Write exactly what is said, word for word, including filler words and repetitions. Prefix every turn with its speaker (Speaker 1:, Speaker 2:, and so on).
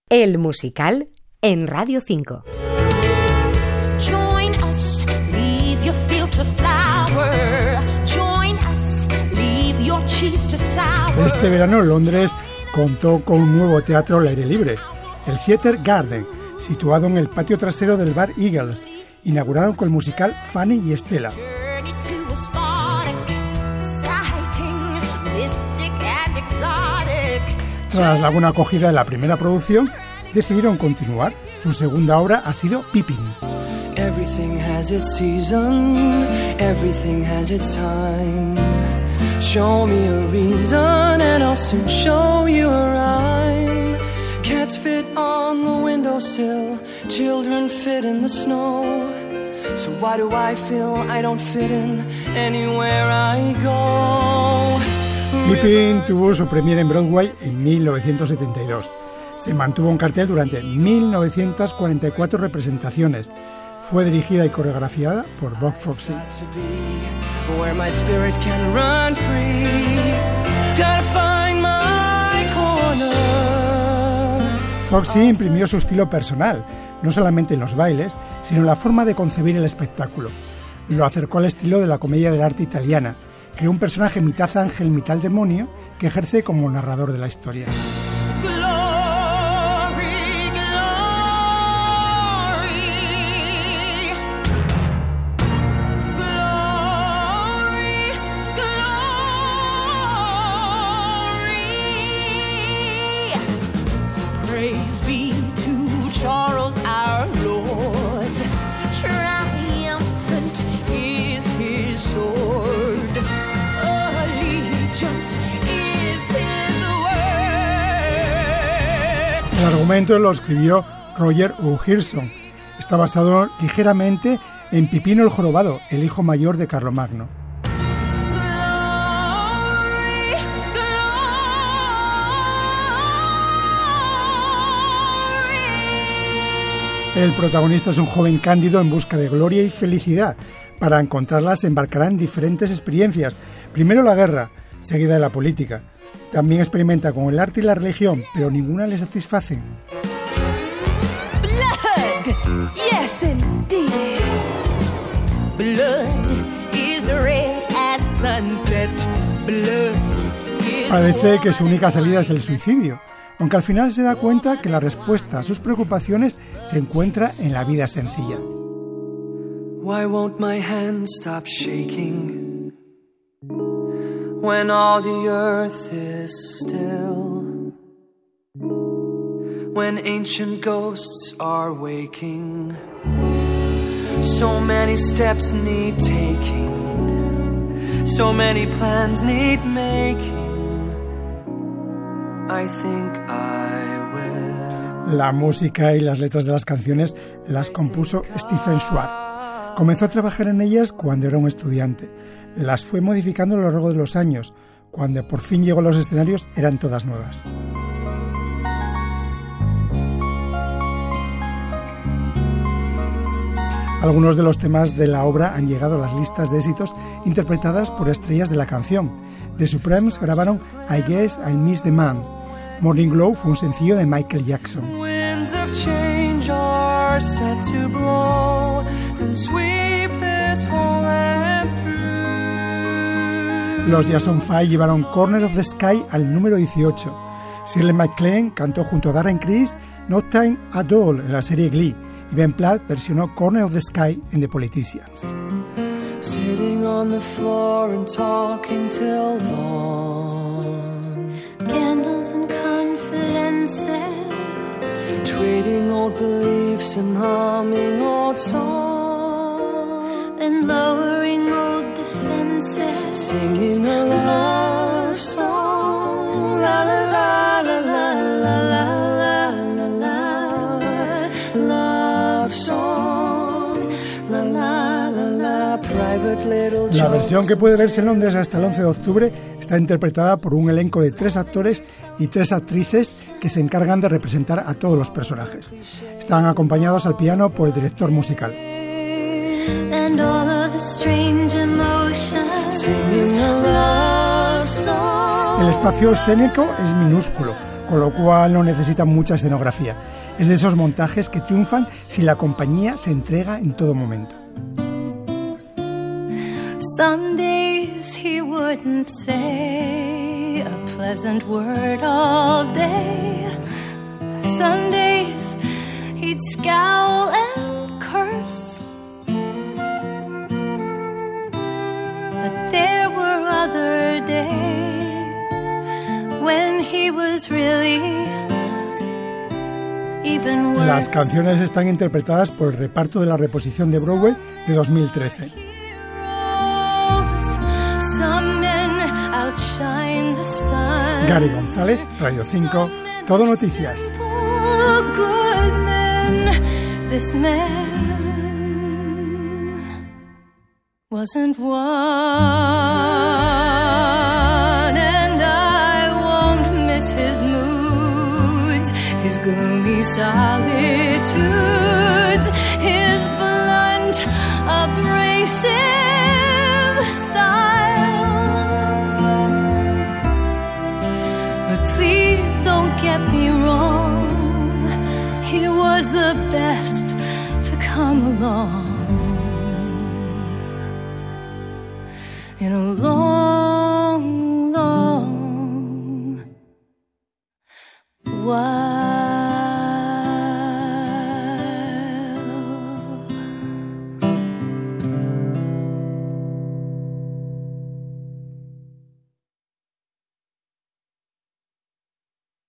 Speaker 1: El musical en Radio cinco.
Speaker 2: Join us, leave your field to flower. Join us, leave your cheese to sour.
Speaker 3: Este verano Londres contó con un nuevo teatro al aire libre, el Theatre Garden, situado en el patio trasero del bar Eagles. Inauguraron con el musical Fanny y Estela. Tras la buena acogida de la primera producción, decidieron continuar. Su segunda obra ha sido Pippin.
Speaker 4: Everything has its season, everything has its time. Show me a reason and I'll soon show you a rhyme. Cats fit on the windowsill, children fit in the snow. So why do I feel I don't fit in anywhere I go?
Speaker 3: Pippin tuvo su premiere en Broadway en mil novecientos setenta y dos. Se mantuvo en cartel durante mil novecientas cuarenta y cuatro representaciones. Fue dirigida y coreografiada por Bob Fosse. Fosse imprimió su estilo personal, no solamente en los bailes, sino en la forma de concebir el espectáculo. Lo acercó al estilo de la comedia del arte italiana. Creó un personaje mitad ángel, mitad demonio, que ejerce como narrador de la historia.
Speaker 2: Praise be to Charles our Lord. Triumphant is his sword. Allegiance is his word.
Speaker 3: El argumento lo escribió Roger O'Hirson. Está basado ligeramente en Pipino el Jorobado, el hijo mayor de Carlomagno. El protagonista es un joven cándido en busca de gloria y felicidad. Para encontrarlas se embarcará en diferentes experiencias. Primero la guerra, seguida de la política. También experimenta con el arte y la religión, pero ninguna le satisface.
Speaker 2: Blood, yes indeed. Blood is red as sunset. Blood is
Speaker 3: Parece que su única salida es el suicidio, aunque al final se da cuenta que la respuesta a sus preocupaciones se encuentra en la vida sencilla.
Speaker 4: Why won't my hand stop shaking when all the earth is still? When ancient ghosts are waking, so many steps need taking, so many plans need making. I think I will.
Speaker 3: La música y las letras de las canciones las compuso Stephen Schwartz. Comenzó a trabajar en ellas cuando era un estudiante. Las fue modificando a lo largo de los años. Cuando por fin llegó a los escenarios eran todas nuevas. Algunos de los temas de la obra han llegado a las listas de éxitos interpretadas por estrellas de la canción. The Supremes grabaron I Guess I Miss the Man. Morning Glow fue un sencillo de Michael Jackson.
Speaker 4: Winds of change are set to blow and sweep this whole land through.
Speaker 3: Los Jackson Five llevaron Corner of the Sky al número dieciocho. Shirley MacLaine cantó junto a Darren Criss No Time at All en la serie Glee y Ben Platt versionó Corner of the Sky en The Politicians.
Speaker 4: Sitting on the floor and talking till dawn.
Speaker 5: Candles and confidences.
Speaker 4: Trading old beliefs and humming old songs.
Speaker 5: And lowering old defenses.
Speaker 4: Singing a love song. La la la la la la la la la. Love song. La la la la. Private little.
Speaker 3: La versión que puede verse en Londres hasta el once de octubre está interpretada por un elenco de tres actores y tres actrices que se encargan de representar a todos los personajes. Están acompañados al piano por el director musical.
Speaker 5: And all of the strange emotions.
Speaker 4: Singing a love song.
Speaker 3: El espacio escénico es minúsculo, con lo cual no necesita mucha escenografía. Es de esos montajes que triunfan si la compañía se entrega en todo momento.
Speaker 5: Some days he wouldn't say a pleasant word all day. Some days he'd scowl and curse. But there were other days when he was really even worse.
Speaker 3: Las canciones están interpretadas por el reparto de la reposición de Broadway de dos mil trece. Gary González, Radio cinco, Todo Noticias.
Speaker 5: This man wasn't one, and I won't miss his moods, his gloomy solitudes, his blunt, abrasive please don't get me wrong, he was the best to come along in a long